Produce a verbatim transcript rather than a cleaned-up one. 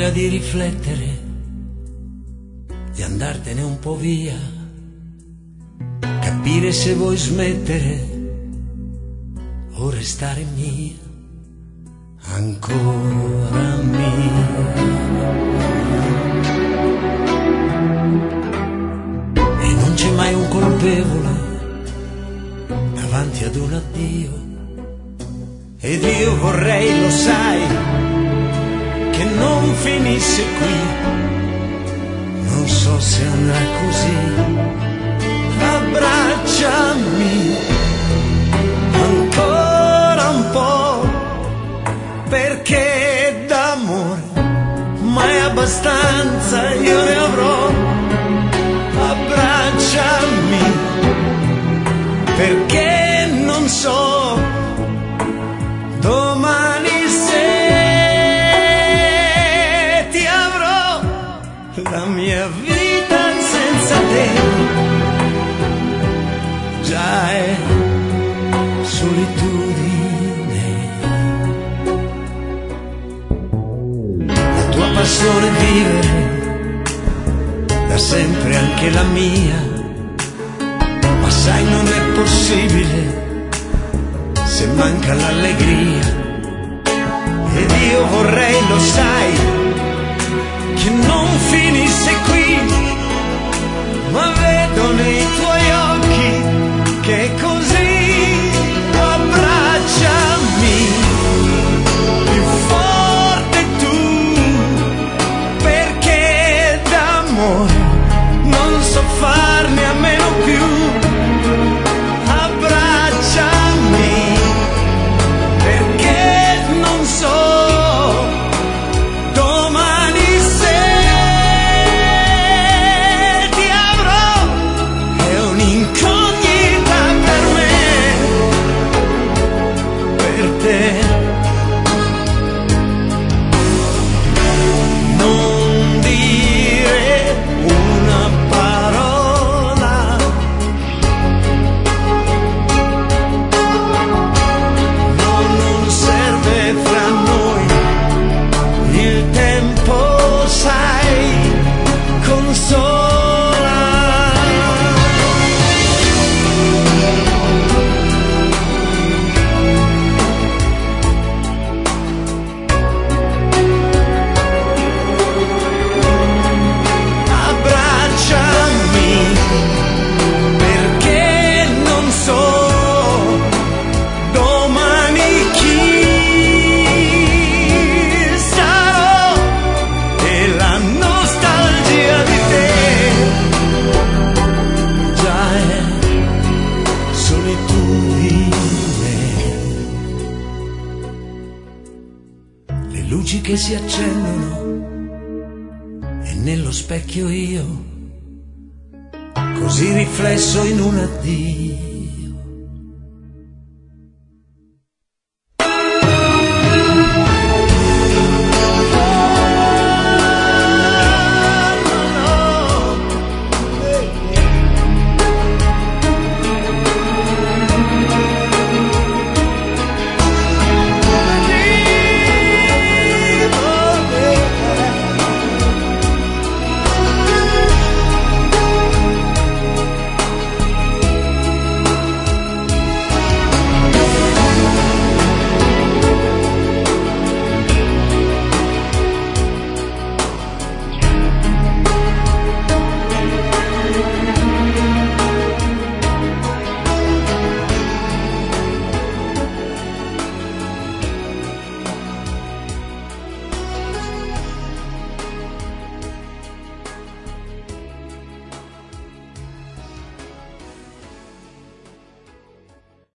voglia di riflettere, di andartene un po' via, capire se vuoi smettere o restare mia, ancora mia. E non c'è mai un colpevole davanti ad un addio, ed io vorrei, lo sai, che non finisse qui. Non so se andrà così. Abbracciami ancora un po', perché d'amore mai abbastanza io ne avrò. Abbracciami, perché non so domani se ti avrò. La mia vita senza te già è solitudine. La tua passione è vivere, da sempre anche la mia, ma sai non è possibile se manca l'allegria. Ed io vorrei, lo sai, che non finisse qui, ma vedo nei tuoi occhi che è così. Abbracciami più forte tu, perché d'amore non so farne a meno più. Abbracciami, perché non so domani se ti avrò. È un'incognita per me, per te. Non dire una parola, no, non serve fra noi il tempo, sai, consola. Abbracciami, perché non so domani chi sarò, e la nostalgia di te già è solitudine. Le luci che si accendono e nello specchio io, così riflesso in un addio.